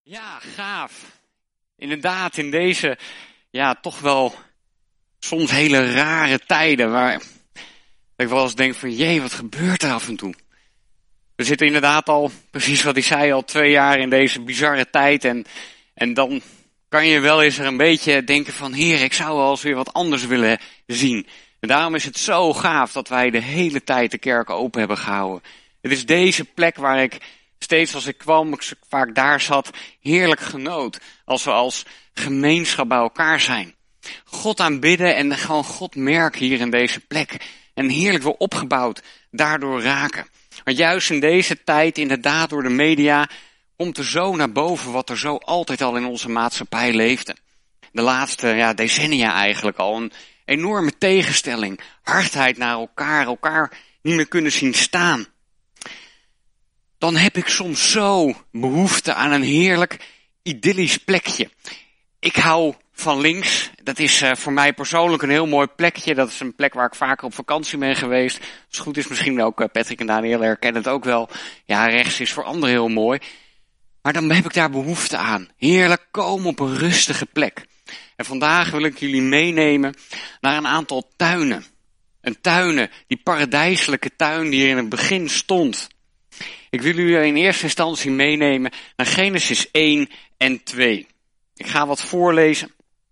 Ja, gaaf. Inderdaad, in deze, toch wel soms hele rare tijden waar ik wel eens denk van, jee, wat gebeurt er af en toe? We zitten inderdaad al, precies wat hij zei, al 2 jaar in deze bizarre tijd en dan kan je wel eens er een beetje denken van, Heer, ik zou wel eens weer wat anders willen zien. En daarom is het zo gaaf dat wij de hele tijd de kerk open hebben gehouden. Het is deze plek waar ik steeds als ik kwam, ik vaak daar zat, heerlijk genoot. Als we als gemeenschap bij elkaar zijn. God aanbidden en gewoon God merken hier in deze plek. En heerlijk weer opgebouwd, daardoor raken. Want juist in deze tijd, inderdaad door de media, komt er zo naar boven wat er zo altijd al in onze maatschappij leefde. De laatste decennia eigenlijk al. Een enorme tegenstelling, hardheid naar elkaar niet meer kunnen zien staan. Dan heb ik soms zo behoefte aan een heerlijk idyllisch plekje. Ik hou van links. Dat is voor mij persoonlijk een heel mooi plekje. Dat is een plek waar ik vaker op vakantie ben geweest. Als het goed is misschien ook Patrick en Daniel herkennen het ook wel. Ja, rechts is voor anderen heel mooi. Maar dan heb ik daar behoefte aan. Heerlijk komen op een rustige plek. En vandaag wil ik jullie meenemen naar een aantal tuinen. Een tuinen, die paradijselijke tuin die er in het begin stond. Ik wil jullie in eerste instantie meenemen naar Genesis 1 en 2. Ik ga wat voorlezen.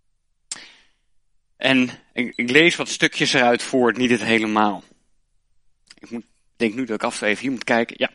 En ik lees wat stukjes eruit voor, niet het helemaal. Ik denk nu dat ik even hier moet kijken. Ja.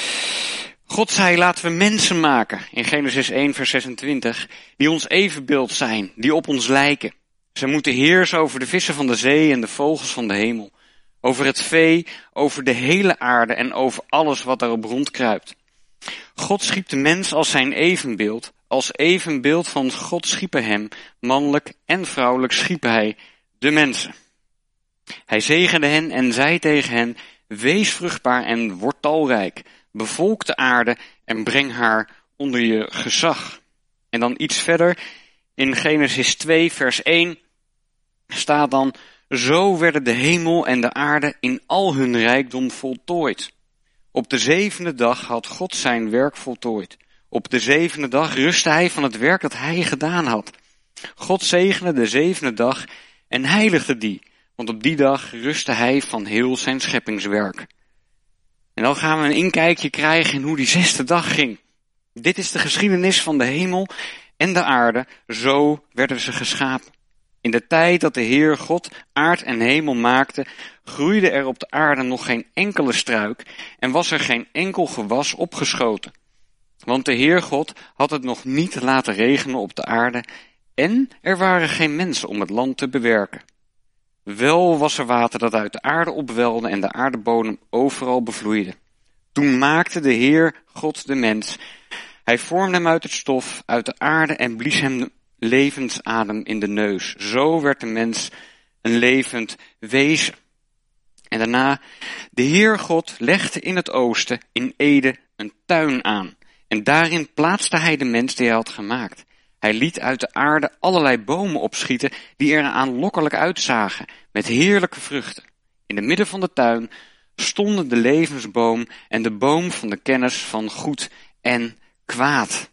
God zei, laten we mensen maken, in Genesis 1 vers 26, die ons evenbeeld zijn, die op ons lijken. Ze moeten heersen over de vissen van de zee en de vogels van de hemel. Over het vee, over de hele aarde en over alles wat daarop rondkruipt. God schiep de mens als zijn evenbeeld. Als evenbeeld van God schiep hij hem, mannelijk en vrouwelijk schiep hij de mensen. Hij zegende hen en zei tegen hen, wees vruchtbaar en word talrijk. Bevolk de aarde en breng haar onder je gezag. En dan iets verder, in Genesis 2 vers 1 staat dan, zo werden de hemel en de aarde in al hun rijkdom voltooid. Op de 7e dag had God zijn werk voltooid. Op de 7e dag rustte hij van het werk dat hij gedaan had. God zegende de 7e dag en heiligde die, want op die dag rustte hij van heel zijn scheppingswerk. En dan gaan we een inkijkje krijgen in hoe die 6e dag ging. Dit is de geschiedenis van de hemel en de aarde, zo werden ze geschapen. In de tijd dat de Heer God aard en hemel maakte, groeide er op de aarde nog geen enkele struik en was er geen enkel gewas opgeschoten. Want de Heer God had het nog niet laten regenen op de aarde en er waren geen mensen om het land te bewerken. Wel was er water dat uit de aarde opwelde en de aardebodem overal bevloeide. Toen maakte de Heer God de mens. Hij vormde hem uit het stof, uit de aarde en blies hem levensadem in de neus. Zo werd de mens een levend wezen. En daarna, de Heer God legde in het oosten, in Eden, een tuin aan. En daarin plaatste hij de mens die hij had gemaakt. Hij liet uit de aarde allerlei bomen opschieten die er aanlokkelijk uitzagen, met heerlijke vruchten. In het midden van de tuin stonden de levensboom en de boom van de kennis van goed en kwaad.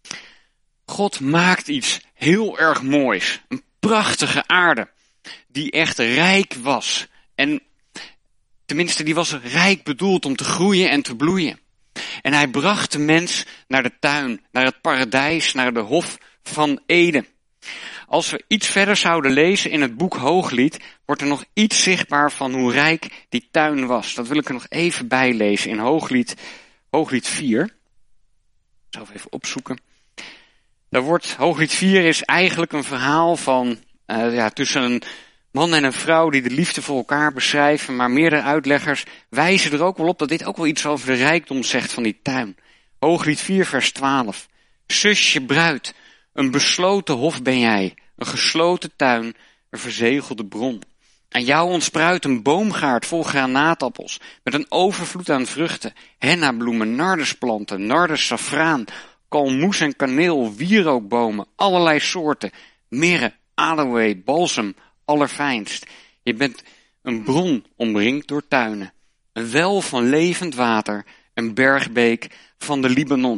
God maakt iets heel erg moois. Een prachtige aarde die echt rijk was. En tenminste, die was rijk bedoeld om te groeien en te bloeien. En hij bracht de mens naar de tuin, naar het paradijs, naar de hof van Eden. Als we iets verder zouden lezen in het boek Hooglied, wordt er nog iets zichtbaar van hoe rijk die tuin was. Dat wil ik er nog even bij lezen in Hooglied 4. Ik zal even opzoeken. Hooglied 4 is eigenlijk een verhaal van tussen een man en een vrouw die de liefde voor elkaar beschrijven, maar meerdere uitleggers wijzen er ook wel op dat dit ook wel iets over de rijkdom zegt van die tuin. Hooglied 4 vers 12. Zusje bruid, een besloten hof ben jij, een gesloten tuin, een verzegelde bron. Aan jou ontspruit een boomgaard vol granaatappels, met een overvloed aan vruchten, hennabloemen, nardusplanten, nardus, safraan, kalmoes en kaneel, wierookbomen, allerlei soorten, mirre, aloë, balsem, allerfijnst. Je bent een bron omringd door tuinen, een wel van levend water, een bergbeek van de Libanon.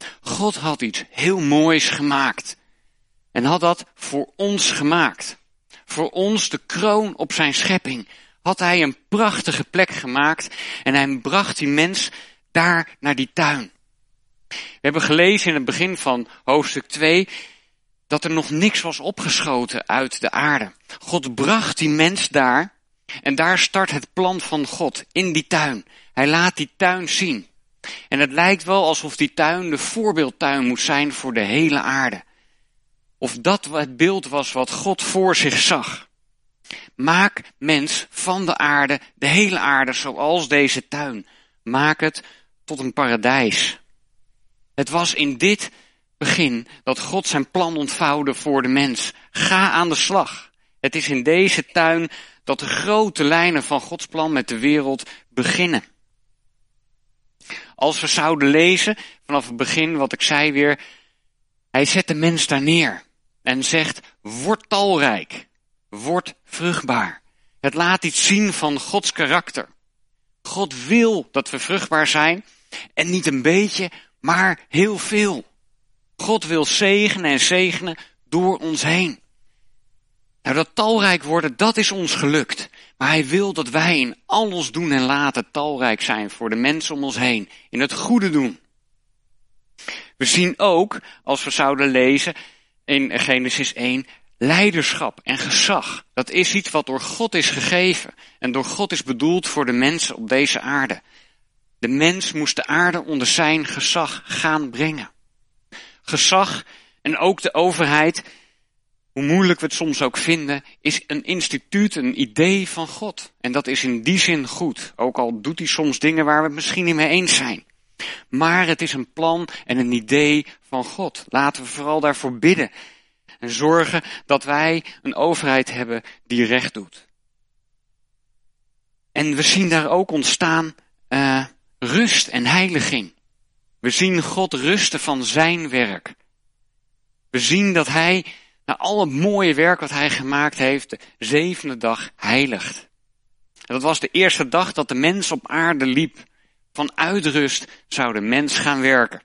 God had iets heel moois gemaakt. En had dat voor ons gemaakt. Voor ons de kroon op zijn schepping. Had hij een prachtige plek gemaakt. En hij bracht die mens daar naar die tuin. We hebben gelezen in het begin van hoofdstuk 2... dat er nog niks was opgeschoten uit de aarde. God bracht die mens daar. En daar start het plan van God in die tuin. Hij laat die tuin zien. En het lijkt wel alsof die tuin de voorbeeldtuin moet zijn voor de hele aarde. Of dat het beeld was wat God voor zich zag. Maak mens van de aarde, de hele aarde, zoals deze tuin. Maak het tot een paradijs. Het was in dit begin dat God zijn plan ontvouwde voor de mens. Ga aan de slag. Het is in deze tuin dat de grote lijnen van Gods plan met de wereld beginnen. Als we zouden lezen, vanaf het begin wat ik zei weer, hij zet de mens daar neer en zegt, word talrijk, word vruchtbaar. Het laat iets zien van Gods karakter. God wil dat we vruchtbaar zijn en niet een beetje, maar heel veel. God wil zegenen en zegenen door ons heen. Nou, dat talrijk worden, dat is ons gelukt. Maar hij wil dat wij in al ons doen en laten talrijk zijn voor de mensen om ons heen. In het goede doen. We zien ook, als we zouden lezen in Genesis 1, leiderschap en gezag. Dat is iets wat door God is gegeven. En door God is bedoeld voor de mensen op deze aarde. De mens moest de aarde onder zijn gezag gaan brengen. Gezag en ook de overheid, hoe moeilijk we het soms ook vinden, is een instituut, een idee van God. En dat is in die zin goed. Ook al doet hij soms dingen waar we het misschien niet mee eens zijn. Maar het is een plan en een idee van God. Laten we vooral daarvoor bidden. En zorgen dat wij een overheid hebben die recht doet. En we zien daar ook ontstaan rust en heiliging. We zien God rusten van zijn werk. We zien dat hij, na al het mooie werk wat hij gemaakt heeft, de 7e dag heiligt. En dat was de eerste dag dat de mens op aarde liep. Vanuit rust zou de mens gaan werken.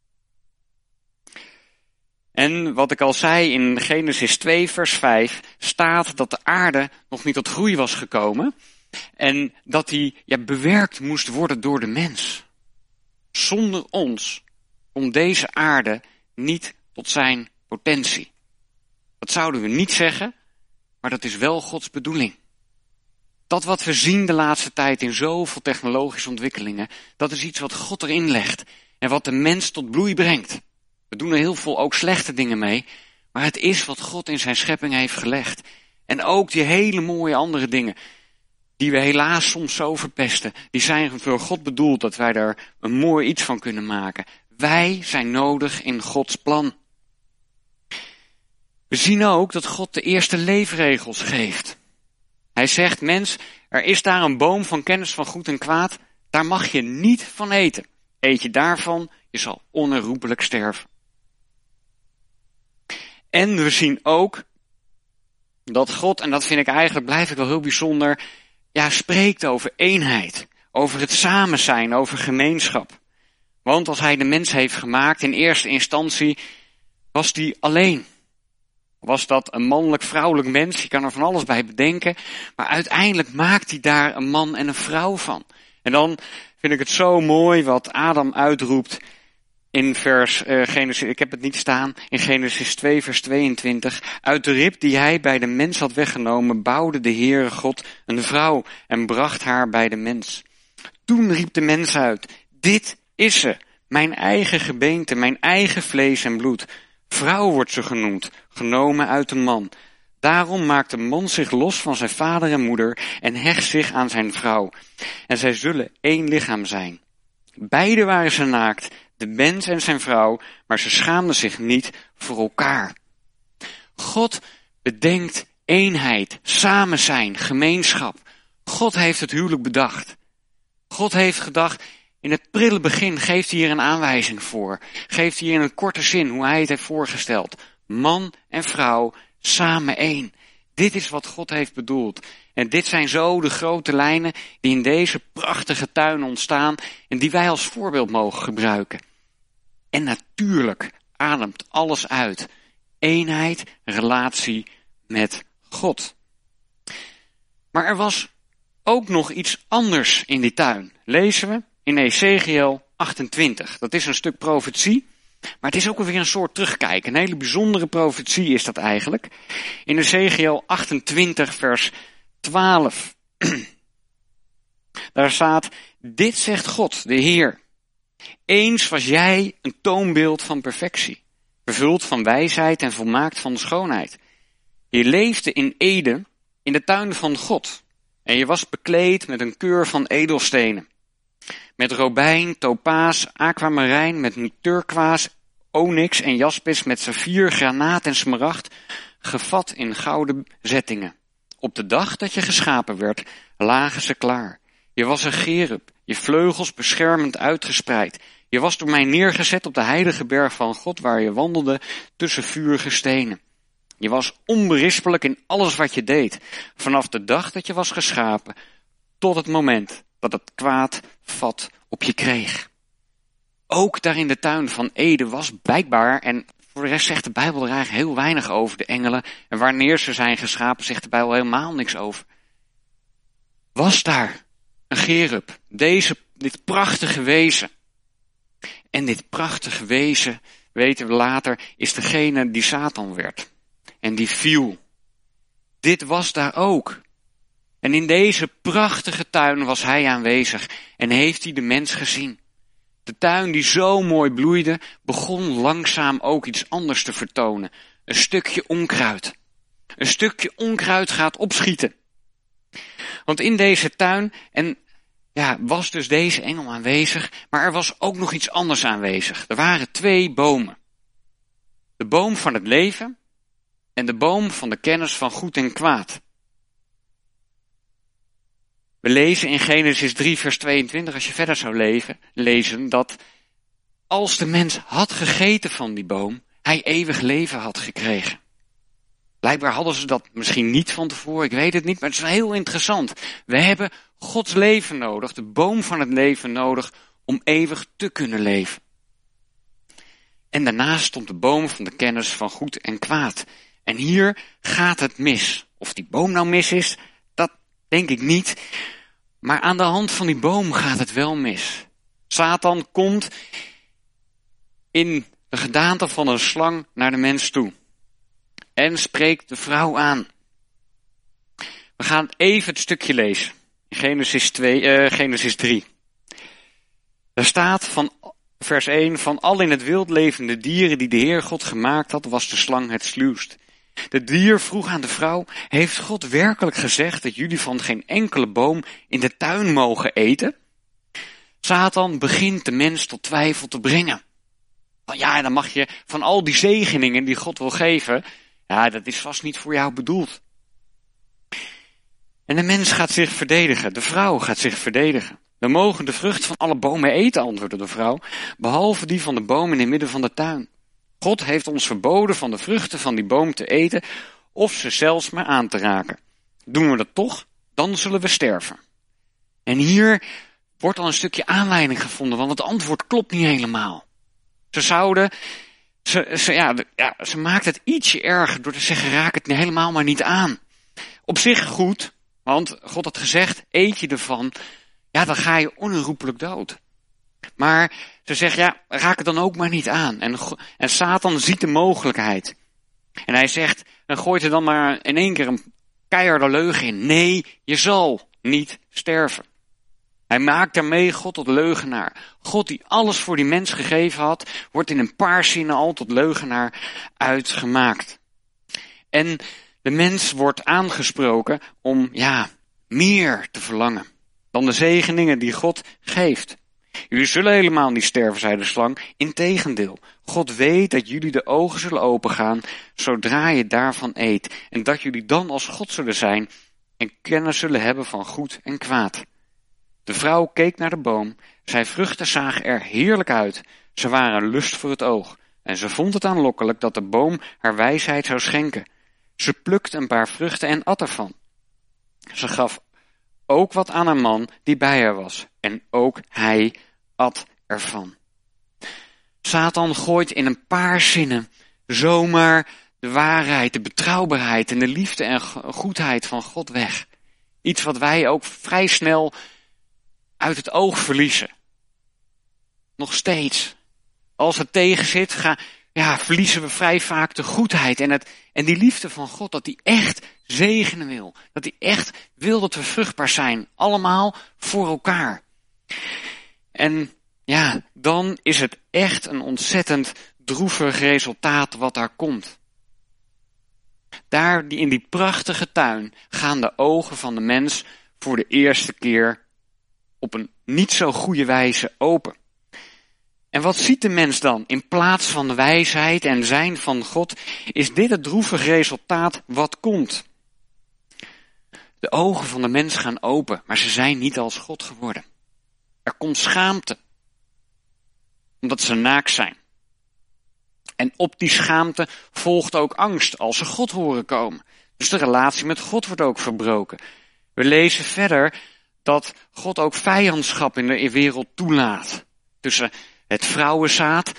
En wat ik al zei in Genesis 2 vers 5 staat dat de aarde nog niet tot groei was gekomen. En dat die bewerkt moest worden door de mens. Zonder ons komt deze aarde niet tot zijn potentie. Dat zouden we niet zeggen, maar dat is wel Gods bedoeling. Dat wat we zien de laatste tijd in zoveel technologische ontwikkelingen, dat is iets wat God erin legt. En wat de mens tot bloei brengt. We doen er heel veel ook slechte dingen mee, maar het is wat God in zijn schepping heeft gelegd. En ook die hele mooie andere dingen, die we helaas soms zo verpesten, die zijn voor God bedoeld dat wij daar een mooi iets van kunnen maken. Wij zijn nodig in Gods plan. We zien ook dat God de eerste leefregels geeft. Hij zegt, mens, er is daar een boom van kennis van goed en kwaad, daar mag je niet van eten. Eet je daarvan, je zal onherroepelijk sterven. En we zien ook dat God, en dat vind ik eigenlijk, blijf ik wel heel bijzonder, spreekt over eenheid, over het samen zijn, over gemeenschap. Want als hij de mens heeft gemaakt, in eerste instantie was hij alleen. Was dat een mannelijk-vrouwelijk mens? Je kan er van alles bij bedenken. Maar uiteindelijk maakt hij daar een man en een vrouw van. En dan vind ik het zo mooi wat Adam uitroept in Genesis, ik heb het niet staan, in Genesis 2 vers 22. Uit de rib die hij bij de mens had weggenomen, bouwde de Heere God een vrouw en bracht haar bij de mens. Toen riep de mens uit, dit is ze, mijn eigen gebeente, mijn eigen vlees en bloed. Vrouw wordt ze genoemd, genomen uit een man. Daarom maakt de man zich los van zijn vader en moeder en hecht zich aan zijn vrouw. En zij zullen één lichaam zijn. Beiden waren ze naakt, de mens en zijn vrouw, maar ze schaamden zich niet voor elkaar. God bedenkt eenheid, samen zijn, gemeenschap. God heeft het huwelijk bedacht. God heeft gedacht, in het prille begin geeft hij hier een aanwijzing voor. Geeft hij hier in een korte zin hoe hij het heeft voorgesteld. Man en vrouw, samen één. Dit is wat God heeft bedoeld. En dit zijn zo de grote lijnen die in deze prachtige tuin ontstaan en die wij als voorbeeld mogen gebruiken. En natuurlijk ademt alles uit. Eenheid, relatie met God. Maar er was ook nog iets anders in die tuin. Lezen we in Ezechiël 28. Dat is een stuk profetie, maar het is ook weer een soort terugkijken. Een hele bijzondere profetie is dat eigenlijk. In Ezechiël 28 vers 12. Daar staat, dit zegt God, de Heer. Eens was jij een toonbeeld van perfectie, vervuld van wijsheid en volmaakt van schoonheid. Je leefde in Eden, in de tuin van God. En je was bekleed met een keur van edelstenen. Met robijn, topaas, aquamarijn, met turkoois, onyx en jaspis, met saffier, granaat en smaragd, gevat in gouden zettingen. Op de dag dat je geschapen werd, lagen ze klaar. Je was een cherub, je vleugels beschermend uitgespreid. Je was door mij neergezet op de heilige berg van God, waar je wandelde tussen vurige stenen. Je was onberispelijk in alles wat je deed, vanaf de dag dat je was geschapen, tot het moment dat het kwaad vat op je kreeg. Ook daar in de tuin van Eden was blijkbaar, en voor de rest zegt de Bijbel er eigenlijk heel weinig over, de engelen, en wanneer ze zijn geschapen zegt de Bijbel helemaal niks over. Was daar een cherub, dit prachtige wezen. En dit prachtige wezen, weten we later, is degene die Satan werd. En die viel. Dit was daar ook. En in deze prachtige tuin was hij aanwezig en heeft hij de mens gezien. De tuin die zo mooi bloeide, begon langzaam ook iets anders te vertonen. Een stukje onkruid. Een stukje onkruid gaat opschieten. Want in deze tuin was dus deze engel aanwezig, maar er was ook nog iets anders aanwezig. Er waren 2 bomen. De boom van het leven en de boom van de kennis van goed en kwaad. We lezen in Genesis 3 vers 22, als je verder zou lezen, dat als de mens had gegeten van die boom, hij eeuwig leven had gekregen. Blijkbaar hadden ze dat misschien niet van tevoren, ik weet het niet, maar het is wel heel interessant. We hebben Gods leven nodig, de boom van het leven nodig, om eeuwig te kunnen leven. En daarnaast stond de boom van de kennis van goed en kwaad. En hier gaat het mis. Of die boom nou mis is, dat denk ik niet. Maar aan de hand van die boom gaat het wel mis. Satan komt in de gedaante van een slang naar de mens toe. En spreekt de vrouw aan. We gaan even het stukje lezen. In Genesis 3. Daar staat van vers 1, van al in het wild levende dieren die de Heer God gemaakt had, was de slang het sluwst. De dier vroeg aan de vrouw, heeft God werkelijk gezegd dat jullie van geen enkele boom in de tuin mogen eten? Satan begint de mens tot twijfel te brengen. Ja, dan mag je van al die zegeningen die God wil geven, ja, dat is vast niet voor jou bedoeld. En de mens gaat zich verdedigen, de vrouw gaat zich verdedigen. We mogen de vrucht van alle bomen eten, antwoordde de vrouw, behalve die van de boom in het midden van de tuin. God heeft ons verboden van de vruchten van die boom te eten, of ze zelfs maar aan te raken. Doen we dat toch, dan zullen we sterven. En hier wordt al een stukje aanleiding gevonden, want het antwoord klopt niet helemaal. Ze maakt het ietsje erger door te zeggen, raak het helemaal maar niet aan. Op zich goed, want God had gezegd, eet je ervan, ja, dan ga je onherroepelijk dood. Maar ze zegt, ja, raak het dan ook maar niet aan. En Satan ziet de mogelijkheid. En hij zegt, dan gooit er dan maar in één keer een keiharde leugen in. Nee, je zal niet sterven. Hij maakt daarmee God tot leugenaar. God die alles voor die mens gegeven had, wordt in een paar zinnen al tot leugenaar uitgemaakt. En de mens wordt aangesproken om, meer te verlangen dan de zegeningen die God geeft. Jullie zullen helemaal niet sterven, zei de slang. Integendeel, God weet dat jullie de ogen zullen opengaan zodra je daarvan eet. En dat jullie dan als God zullen zijn en kennis zullen hebben van goed en kwaad. De vrouw keek naar de boom. Zijn vruchten zagen er heerlijk uit. Ze waren een lust voor het oog. En ze vond het aanlokkelijk dat de boom haar wijsheid zou schenken. Ze plukte een paar vruchten en at ervan. Ze gaf ook wat aan een man die bij haar was. En ook hij at ervan. Satan gooit in een paar zinnen zomaar de waarheid, de betrouwbaarheid en de liefde en goedheid van God weg. Iets wat wij ook vrij snel uit het oog verliezen. Nog steeds. Als het tegen zit, verliezen we vrij vaak de goedheid en die liefde van God, dat hij echt zegenen wil. Dat hij echt wil dat we vruchtbaar zijn. Allemaal voor elkaar. En ja, dan is het echt een ontzettend droevig resultaat wat daar komt. Daar in die prachtige tuin gaan de ogen van de mens voor de eerste keer op een niet zo goede wijze open. En wat ziet de mens dan? In plaats van de wijsheid en zijn van God, is dit het droevig resultaat wat komt. De ogen van de mens gaan open, maar ze zijn niet als God geworden. Er komt schaamte, omdat ze naakt zijn. En op die schaamte volgt ook angst als ze God horen komen. Dus de relatie met God wordt ook verbroken. We lezen verder dat God ook vijandschap in de wereld toelaat. Tussen het vrouwenzaad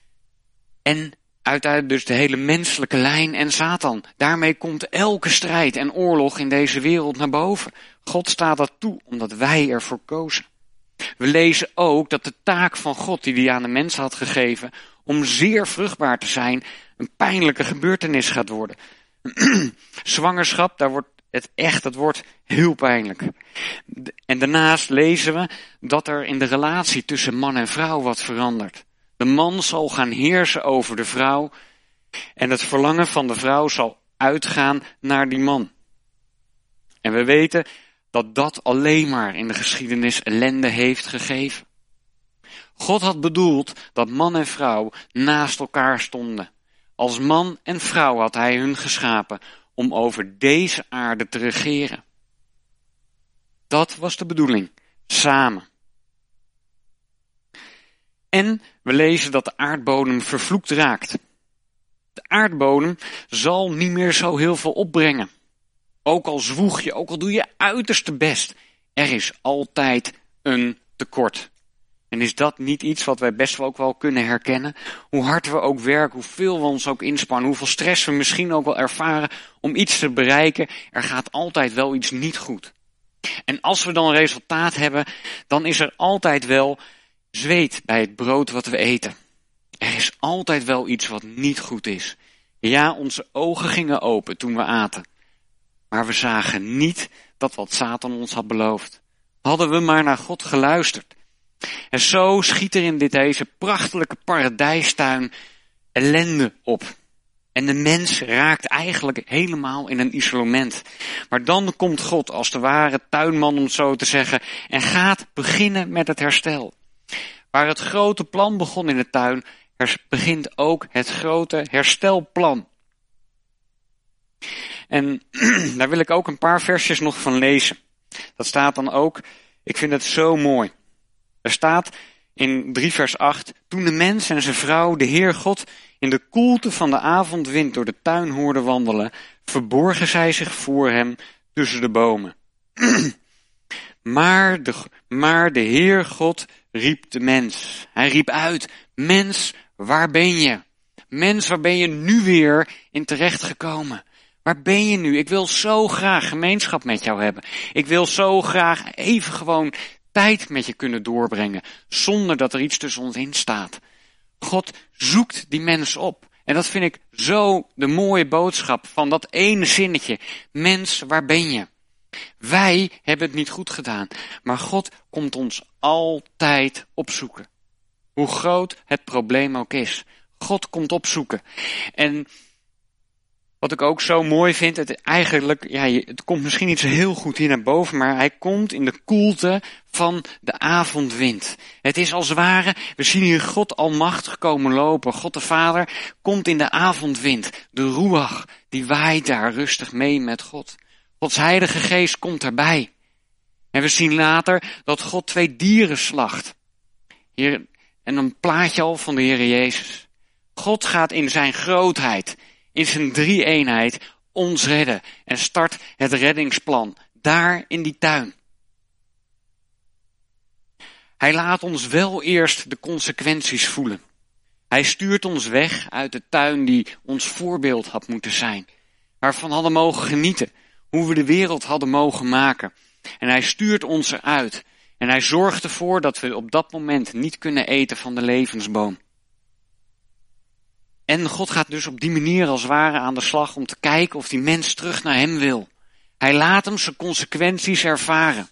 en uiteindelijk dus de hele menselijke lijn en Satan. Daarmee komt elke strijd en oorlog in deze wereld naar boven. God staat dat toe, omdat wij ervoor kozen. We lezen ook dat de taak van God die hij aan de mens had gegeven om zeer vruchtbaar te zijn, een pijnlijke gebeurtenis gaat worden. Zwangerschap, dat wordt heel pijnlijk. En daarnaast lezen we dat er in de relatie tussen man en vrouw wat verandert. De man zal gaan heersen over de vrouw en het verlangen van de vrouw zal uitgaan naar die man. En we weten dat dat alleen maar in de geschiedenis ellende heeft gegeven. God had bedoeld dat man en vrouw naast elkaar stonden. Als man en vrouw had hij hun geschapen om over deze aarde te regeren. Dat was de bedoeling, samen. En we lezen dat de aardbodem vervloekt raakt. De aardbodem zal niet meer zo heel veel opbrengen. Ook al zwoeg je, ook al doe je uiterste best, er is altijd een tekort. En is dat niet iets wat wij best wel ook wel kunnen herkennen? Hoe hard we ook werken, hoeveel we ons ook inspannen, hoeveel stress we misschien ook wel ervaren om iets te bereiken, er gaat altijd wel iets niet goed. En als we dan een resultaat hebben, dan is er altijd wel zweet bij het brood wat we eten. Er is altijd wel iets wat niet goed is. Ja, onze ogen gingen open toen we aten. Maar we zagen niet dat wat Satan ons had beloofd. Hadden we maar naar God geluisterd. En zo schiet er in deze prachtige paradijstuin ellende op. En de mens raakt eigenlijk helemaal in een isolement. Maar dan komt God als de ware tuinman, om het zo te zeggen, en gaat beginnen met het herstel. Waar het grote plan begon in de tuin, begint ook het grote herstelplan. En daar wil ik ook een paar versjes nog van lezen. Dat staat dan ook, ik vind het zo mooi. Er staat in 3 vers 8, toen de mens en zijn vrouw de Heer God in de koelte van de avondwind door de tuin hoorden wandelen, verborgen zij zich voor hem tussen de bomen. Maar de Heer God riep de mens. Hij riep uit, mens, waar ben je? Mens, waar ben je nu weer in terechtgekomen? Waar ben je nu? Ik wil zo graag gemeenschap met jou hebben. Ik wil zo graag even gewoon tijd met je kunnen doorbrengen, zonder dat er iets tussen ons in staat. God zoekt die mens op. En dat vind ik zo de mooie boodschap van dat ene zinnetje. Mens, waar ben je? Wij hebben het niet goed gedaan, maar God komt ons altijd opzoeken. Hoe groot het probleem ook is. God komt opzoeken. En wat ik ook zo mooi vind, het komt misschien niet zo heel goed hier naar boven, maar hij komt in de koelte van de avondwind. Het is als het ware, we zien hier God almachtig komen lopen. God de Vader komt in de avondwind. De ruach, die waait daar rustig mee met God. Gods Heilige Geest komt erbij. En we zien later dat God 2 dieren slacht. Hier, en een plaatje al van de Heer Jezus. God gaat in zijn grootheid, in zijn 3-eenheid ons redden en start het reddingsplan daar in die tuin. Hij laat ons wel eerst de consequenties voelen. Hij stuurt ons weg uit de tuin die ons voorbeeld had moeten zijn. Waarvan hadden mogen genieten. Hoe we de wereld hadden mogen maken. En hij stuurt ons eruit. En hij zorgt ervoor dat we op dat moment niet kunnen eten van de levensboom. En God gaat dus op die manier als het ware aan de slag om te kijken of die mens terug naar hem wil. Hij laat hem zijn consequenties ervaren.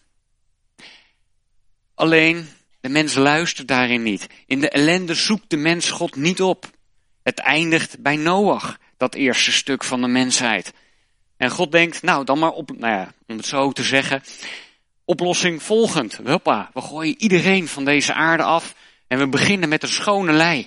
Alleen, de mens luistert daarin niet. In de ellende zoekt de mens God niet op. Het eindigt bij Noach, dat eerste stuk van de mensheid. En God denkt, dan maar om het zo te zeggen, oplossing volgend. Hoppa, we gooien iedereen van deze aarde af en we beginnen met een schone lei.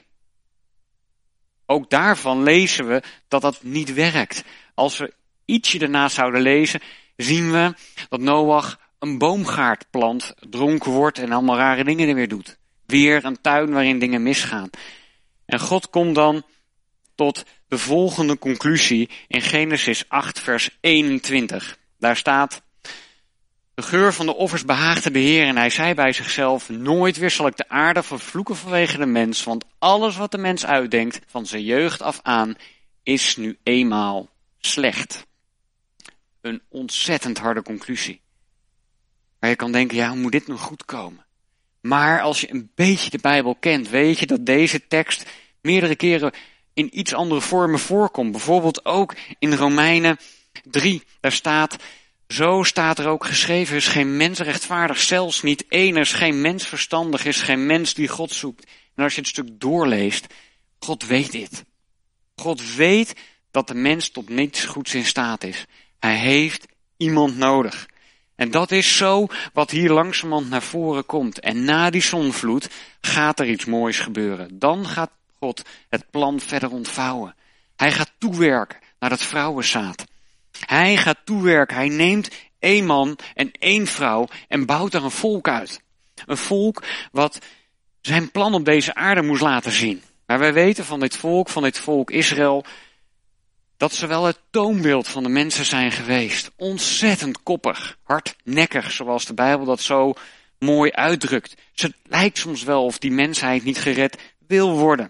Ook daarvan lezen we dat dat niet werkt. Als we ietsje daarna zouden lezen, zien we dat Noach een boomgaard plant, dronken wordt en allemaal rare dingen er weer doet. Weer een tuin waarin dingen misgaan. En God komt dan tot de volgende conclusie in Genesis 8 vers 21. Daar staat: de geur van de offers behaagde de Heer en hij zei bij zichzelf: nooit weer zal ik de aarde vervloeken vanwege de mens, want alles wat de mens uitdenkt van zijn jeugd af aan is nu eenmaal slecht. Een ontzettend harde conclusie. Waar je kan denken, hoe moet dit nog goed komen? Maar als je een beetje de Bijbel kent, weet je dat deze tekst meerdere keren in iets andere vormen voorkomt. Bijvoorbeeld ook in Romeinen 3, daar staat: zo staat er ook geschreven, is geen mens rechtvaardig, zelfs niet één, er is geen mens verstandig, is geen mens die God zoekt. En als je het stuk doorleest, God weet dit. God weet dat de mens tot niets goeds in staat is. Hij heeft iemand nodig. En dat is zo wat hier langzamerhand naar voren komt. En na die zondvloed gaat er iets moois gebeuren. Dan gaat God het plan verder ontvouwen. Hij gaat toewerken naar dat vrouwenzaad. Hij gaat toewerken. Hij neemt 1 man en 1 vrouw en bouwt er een volk uit. Een volk wat zijn plan op deze aarde moest laten zien. Maar wij weten van dit volk Israël, dat ze wel het toonbeeld van de mensen zijn geweest. Ontzettend koppig, hardnekkig, zoals de Bijbel dat zo mooi uitdrukt. Het lijkt soms wel of die mensheid niet gered wil worden.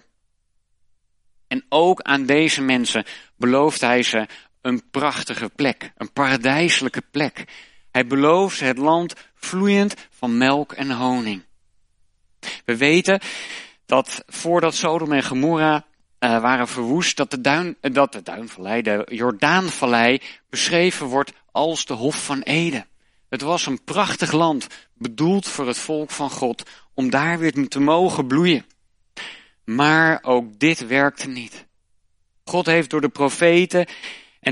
En ook aan deze mensen belooft hij ze een prachtige plek, een paradijselijke plek. Hij belooft het land vloeiend van melk en honing. We weten dat voordat Sodom en Gomorra waren verwoest, dat de Jordaanvallei beschreven wordt als de Hof van Eden. Het was een prachtig land, bedoeld voor het volk van God, om daar weer te mogen bloeien. Maar ook dit werkte niet. God heeft door de profeten en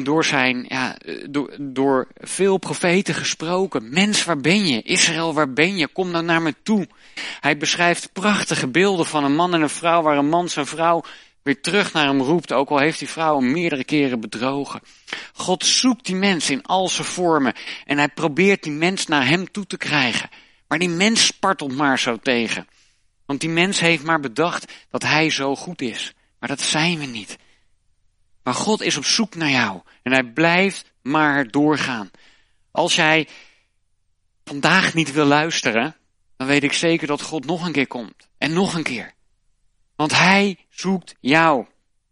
door veel profeten gesproken. Mens, waar ben je? Israël, waar ben je? Kom dan naar me toe. Hij beschrijft prachtige beelden van een man en een vrouw, waar een man zijn vrouw weer terug naar hem roept, ook al heeft die vrouw hem meerdere keren bedrogen. God zoekt die mens in al zijn vormen en hij probeert die mens naar hem toe te krijgen. Maar die mens spartelt maar zo tegen. Want die mens heeft maar bedacht dat hij zo goed is. Maar dat zijn we niet. Maar God is op zoek naar jou en hij blijft maar doorgaan. Als jij vandaag niet wil luisteren, dan weet ik zeker dat God nog een keer komt. En nog een keer. Want hij zoekt jou.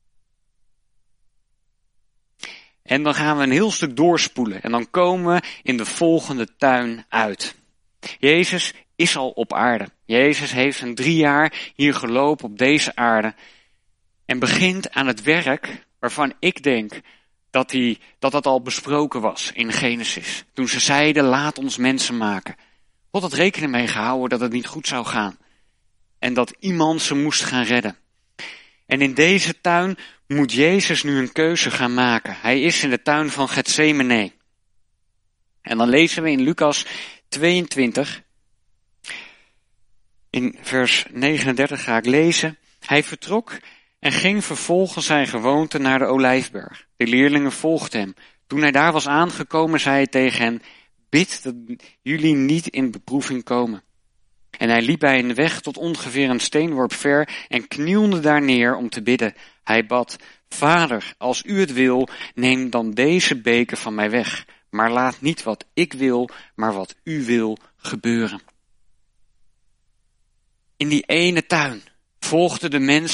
En dan gaan we een heel stuk doorspoelen. En dan komen we in de volgende tuin uit. Jezus is al op aarde. Jezus heeft zijn 3 jaar hier gelopen op deze aarde. En begint aan het werk waarvan ik denk dat al besproken was in Genesis. Toen ze zeiden, laat ons mensen maken. God had rekening mee gehouden dat het niet goed zou gaan. En dat iemand ze moest gaan redden. En in deze tuin moet Jezus nu een keuze gaan maken. Hij is in de tuin van Getsemane. En dan lezen we in Lucas 22. In vers 39 ga ik lezen. Hij vertrok en ging vervolgens zijn gewoonte naar de Olijfberg. De leerlingen volgden hem. Toen hij daar was aangekomen, zei hij tegen hen, bid dat jullie niet in beproeving komen. En hij liep bij een weg tot ongeveer een steenworp ver en knielde daar neer om te bidden. Hij bad, Vader, als u het wil, neem dan deze beker van mij weg. Maar laat niet wat ik wil, maar wat u wil gebeuren. In die ene tuin volgden de mensen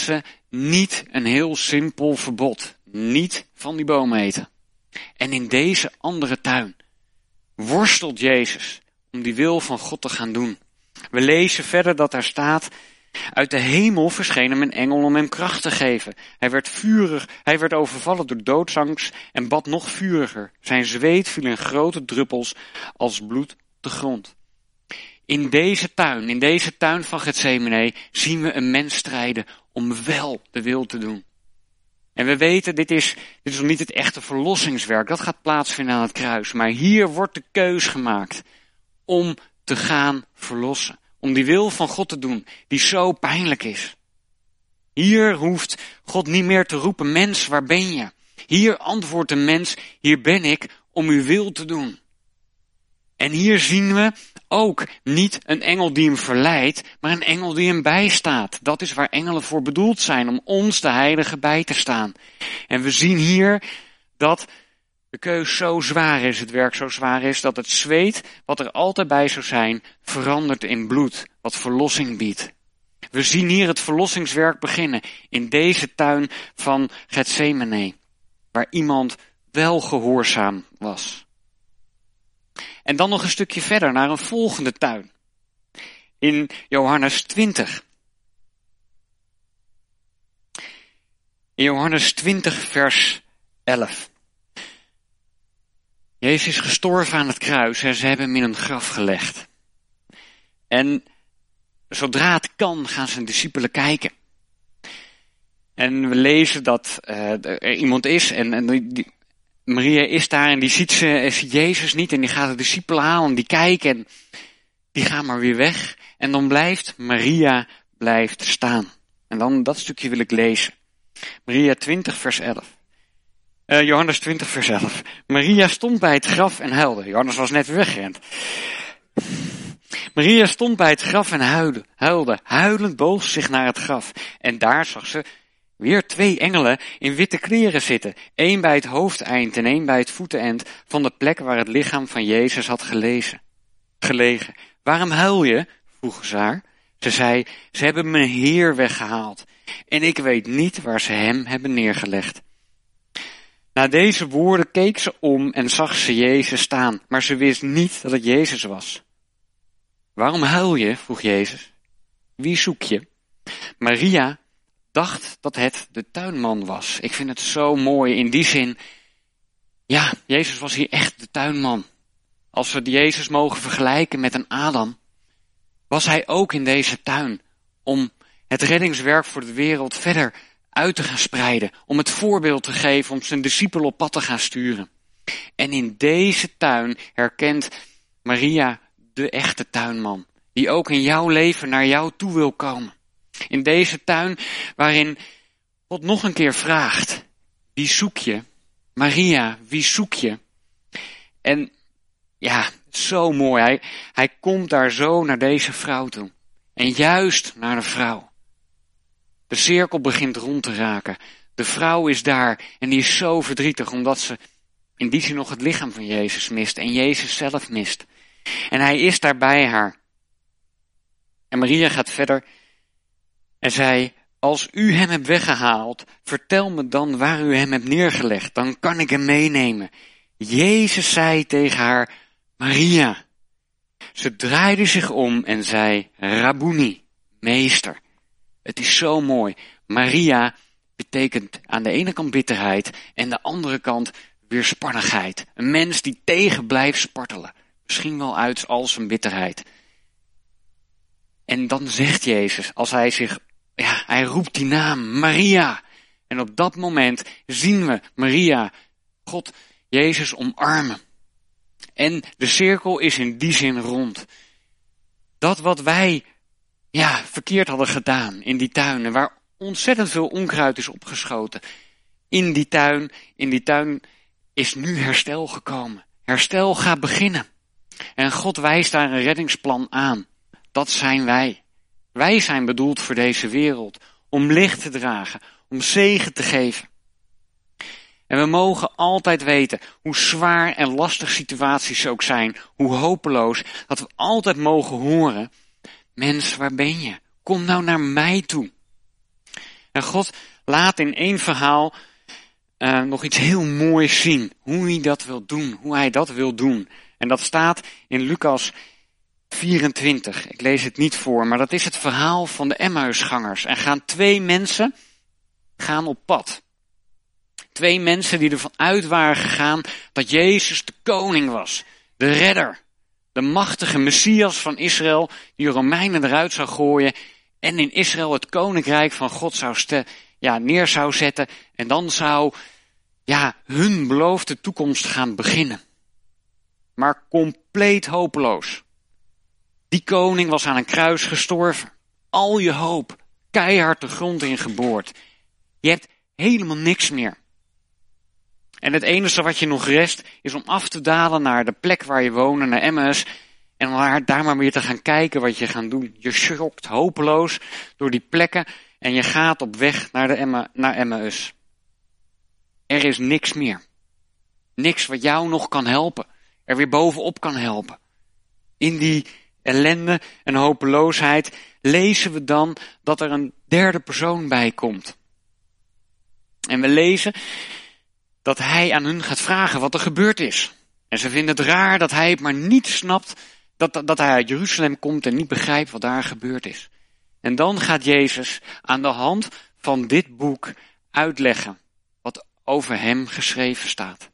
niet een heel simpel verbod. Niet van die boom eten. En in deze andere tuin worstelt Jezus om die wil van God te gaan doen. We lezen verder dat daar staat: uit de hemel verscheen hem een engel om hem kracht te geven. Hij werd overvallen door doodsangst en bad nog vuriger. Zijn zweet viel in grote druppels als bloed op de grond. In deze tuin van Getsemane zien we een mens strijden om wel de wil te doen. En we weten, dit is nog niet het echte verlossingswerk. Dat gaat plaatsvinden aan het kruis. Maar hier wordt de keus gemaakt om te gaan verlossen. Om die wil van God te doen, die zo pijnlijk is. Hier hoeft God niet meer te roepen: mens, waar ben je? Hier antwoordt de mens: hier ben ik om uw wil te doen. En hier zien we ook niet een engel die hem verleidt, maar een engel die hem bijstaat. Dat is waar engelen voor bedoeld zijn, om ons, de heilige, bij te staan. En we zien hier dat de keus zo zwaar is, het werk zo zwaar is, dat het zweet, wat er altijd bij zou zijn, verandert in bloed, wat verlossing biedt. We zien hier het verlossingswerk beginnen, in deze tuin van Getsemane, waar iemand wel gehoorzaam was. En dan nog een stukje verder naar een volgende tuin. In Johannes 20. In Johannes 20 vers 11. Jezus is gestorven aan het kruis en ze hebben hem in een graf gelegd. En zodra het kan gaan zijn discipelen kijken. En we lezen dat er iemand is en Maria is daar en die ziet Jezus niet en die gaat de discipelen halen en die kijken en die gaan maar weer weg. En dan blijft Maria staan. En dan dat stukje wil ik lezen. Maria 20 vers 11. Johannes 20 vers 11. Maria stond bij het graf en huilde. Johannes was net weer weggerend. Maria stond bij het graf en huilde. Huilend boog ze zich naar het graf. En daar zag ze weer 2 engelen in witte kleren zitten. 1 bij het hoofdeind en 1 bij het voeteneind van de plek waar het lichaam van Jezus had gelegen. Waarom huil je? vroegen ze haar. Ze zei: ze hebben mijn Heer weggehaald. En ik weet niet waar ze hem hebben neergelegd. Na deze woorden keek ze om en zag ze Jezus staan. Maar ze wist niet dat het Jezus was. Waarom huil je? vroeg Jezus. Wie zoek je? Maria dacht dat het de tuinman was. Ik vind het zo mooi in die zin. Ja, Jezus was hier echt de tuinman. Als we Jezus mogen vergelijken met een Adam, was hij ook in deze tuin om het reddingswerk voor de wereld verder uit te gaan spreiden. Om het voorbeeld te geven, om zijn discipelen op pad te gaan sturen. En in deze tuin herkent Maria de echte tuinman. Die ook in jouw leven naar jou toe wil komen. In deze tuin waarin God nog een keer vraagt: wie zoek je? Maria, wie zoek je? En ja, zo mooi. Hij komt daar zo naar deze vrouw toe. En juist naar de vrouw. De cirkel begint rond te raken. De vrouw is daar en die is zo verdrietig omdat ze in die zin nog het lichaam van Jezus mist en Jezus zelf mist. En hij is daar bij haar. En Maria gaat verder en zei: als u hem hebt weggehaald, vertel me dan waar u hem hebt neergelegd. Dan kan ik hem meenemen. Jezus zei tegen haar: Maria. Ze draaide zich om en zei: Rabboni, meester. Het is zo mooi. Maria betekent aan de ene kant bitterheid en aan de andere kant weerspannigheid. Een mens die tegen blijft spartelen. Misschien wel uit als een bitterheid. En dan zegt Jezus, als hij roept die naam, Maria. En op dat moment zien we Maria, God, Jezus omarmen. En de cirkel is in die zin rond. Dat wat wij verkeerd hadden gedaan in die tuin, en waar ontzettend veel onkruid is opgeschoten. In die tuin is nu herstel gekomen. Herstel gaat beginnen. En God wijst daar een reddingsplan aan. Dat zijn wij. Wij zijn bedoeld voor deze wereld. Om licht te dragen. Om zegen te geven. En we mogen altijd weten, hoe zwaar en lastig situaties ook zijn. Hoe hopeloos, dat we altijd mogen horen: mens, waar ben je? Kom nou naar mij toe. En God laat in één verhaal nog iets heel moois zien. Hoe hij dat wil doen. Hoe hij dat wil doen. En dat staat in Lucas 24. Ik lees het niet voor, maar dat is het verhaal van de Emmausgangers. Er gaan 2 mensen op pad. 2 mensen die ervan uit waren gegaan dat Jezus de koning was. De redder. De machtige Messias van Israël die de Romeinen eruit zou gooien. En in Israël het koninkrijk van God zou neer zou zetten. En dan zou hun beloofde toekomst gaan beginnen. Maar compleet hopeloos. Die koning was aan een kruis gestorven. Al je hoop, keihard de grond ingeboord. Je hebt helemaal niks meer. En het enige wat je nog rest is om af te dalen naar de plek waar je woont, naar Emmaus. En om daar maar weer te gaan kijken wat je gaat doen. Je schokt hopeloos door die plekken en je gaat op weg naar Emmaus. Er is niks meer. Niks wat jou nog kan helpen. Er weer bovenop kan helpen. In die ellende en hopeloosheid lezen we dan dat er een derde persoon bij komt. En we lezen dat hij aan hun gaat vragen wat er gebeurd is. En ze vinden het raar dat hij het maar niet snapt, dat hij uit Jeruzalem komt en niet begrijpt wat daar gebeurd is. En dan gaat Jezus aan de hand van dit boek uitleggen wat over hem geschreven staat.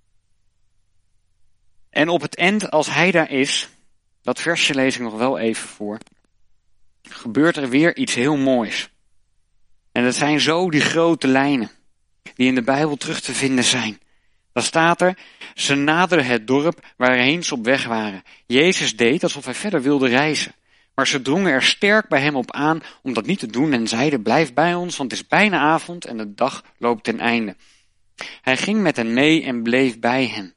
En op het eind, als hij daar is, dat versje lees ik nog wel even voor, gebeurt er weer iets heel moois. En dat zijn zo die grote lijnen die in de Bijbel terug te vinden zijn. Dan staat er, ze naderden het dorp waarheen ze op weg waren. Jezus deed alsof hij verder wilde reizen. Maar ze drongen er sterk bij hem op aan om dat niet te doen en zeiden, blijf bij ons, want het is bijna avond en de dag loopt ten einde. Hij ging met hen mee en bleef bij hen.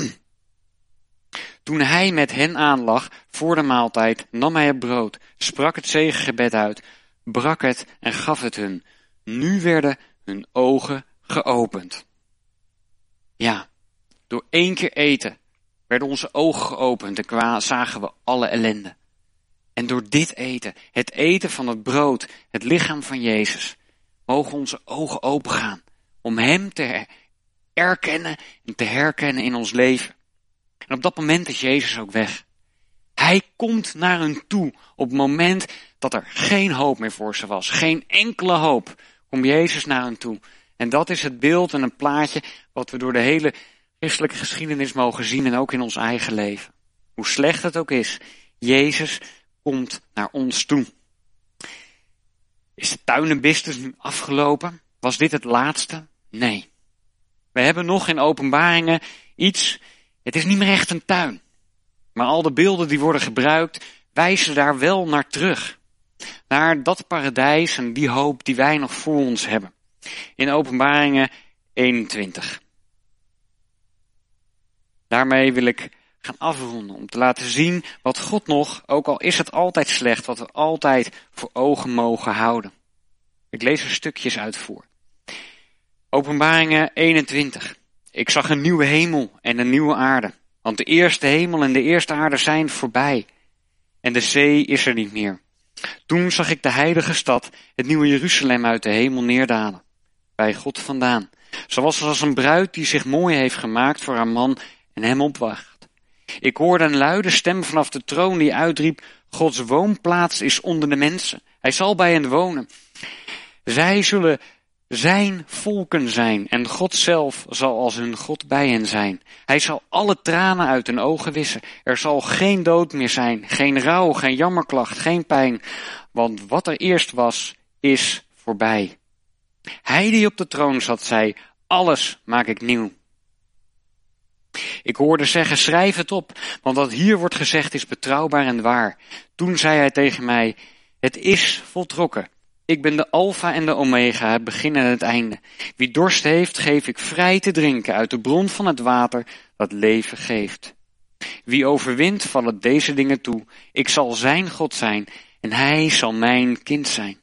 Toen hij met hen aanlag voor de maaltijd, nam hij het brood, sprak het zegengebed uit, brak het en gaf het hun. Nu werden hun ogen geopend. Ja, door 1 keer eten werden onze ogen geopend en zagen we alle ellende. En door dit eten, het eten van het brood, het lichaam van Jezus, mogen onze ogen opengaan om hem te erkennen en te herkennen in ons leven. En op dat moment is Jezus ook weg. Hij komt naar hun toe op het moment dat er geen hoop meer voor ze was. Geen enkele hoop. Komt Jezus naar hen toe. En dat is het beeld en een plaatje wat we door de hele christelijke geschiedenis mogen zien en ook in ons eigen leven. Hoe slecht het ook is, Jezus komt naar ons toe. Is de tuinenbusiness nu afgelopen? Was dit het laatste? Nee. We hebben nog in Openbaringen iets, het is niet meer echt een tuin. Maar al de beelden die worden gebruikt, wijzen daar wel naar terug. Naar dat paradijs en die hoop die wij nog voor ons hebben. In Openbaringen 21. Daarmee wil ik gaan afronden om te laten zien wat God nog, ook al is het altijd slecht, wat we altijd voor ogen mogen houden. Ik lees er stukjes uit voor. Openbaringen 21. Ik zag een nieuwe hemel en een nieuwe aarde. Want de eerste hemel en de eerste aarde zijn voorbij. En de zee is er niet meer. Toen zag ik de heilige stad, het nieuwe Jeruzalem, uit de hemel neerdalen. Bij God vandaan. Zoals als een bruid die zich mooi heeft gemaakt voor haar man en hem opwacht. Ik hoorde een luide stem vanaf de troon die uitriep, Gods woonplaats is onder de mensen. Hij zal bij hen wonen. Zij zullen zijn volken zijn en God zelf zal als hun God bij hen zijn. Hij zal alle tranen uit hun ogen wissen. Er zal geen dood meer zijn, geen rouw, geen jammerklacht, geen pijn. Want wat er eerst was, is voorbij. Hij die op de troon zat, zei, alles maak ik nieuw. Ik hoorde zeggen, schrijf het op, want wat hier wordt gezegd is betrouwbaar en waar. Toen zei hij tegen mij, het is voltrokken. Ik ben de Alfa en de Omega, het begin en het einde. Wie dorst heeft, geef ik vrij te drinken uit de bron van het water dat leven geeft. Wie overwint, vallen deze dingen toe. Ik zal zijn God zijn en hij zal mijn kind zijn.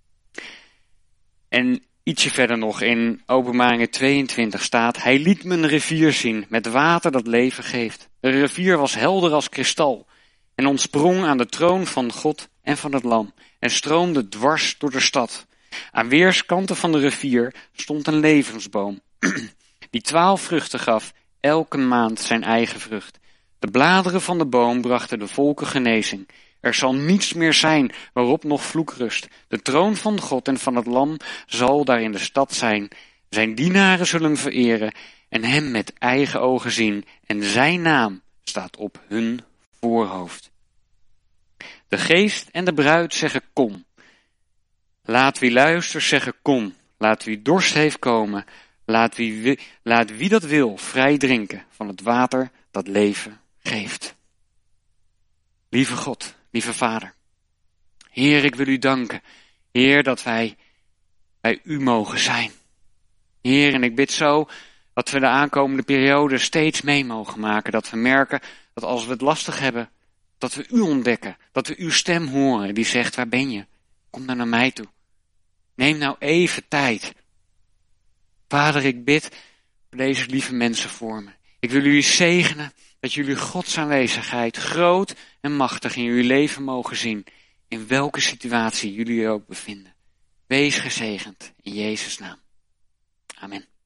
En ietsje verder nog in Openbaringen 22 staat, hij liet me een rivier zien met water dat leven geeft. De rivier was helder als kristal en ontsprong aan de troon van God en van het lam en stroomde dwars door de stad. Aan weerskanten van de rivier stond een levensboom, die 12 vruchten gaf, elke maand zijn eigen vrucht. De bladeren van de boom brachten de volken genezing. Er zal niets meer zijn waarop nog vloek rust. De troon van God en van het Lam zal daar in de stad zijn. Zijn dienaren zullen hem vereren en hem met eigen ogen zien. En zijn naam staat op hun voorhoofd. De geest en de bruid zeggen kom. Laat wie luistert zeggen kom. Laat wie dorst heeft komen. Laat wie dat wil vrij drinken van het water dat leven geeft. Lieve God, lieve Vader. Heer, ik wil u danken. Heer, dat wij bij u mogen zijn. Heer, en ik bid zo dat we de aankomende periode steeds mee mogen maken. Dat we merken dat als we het lastig hebben, dat we u ontdekken. Dat we uw stem horen die zegt, waar ben je? Kom nou naar mij toe. Neem nou even tijd. Vader, ik bid voor deze lieve mensen voor me. Ik wil jullie zegenen dat jullie Gods aanwezigheid groot en machtig in jullie leven mogen zien. In welke situatie jullie je ook bevinden. Wees gezegend in Jezus' naam. Amen.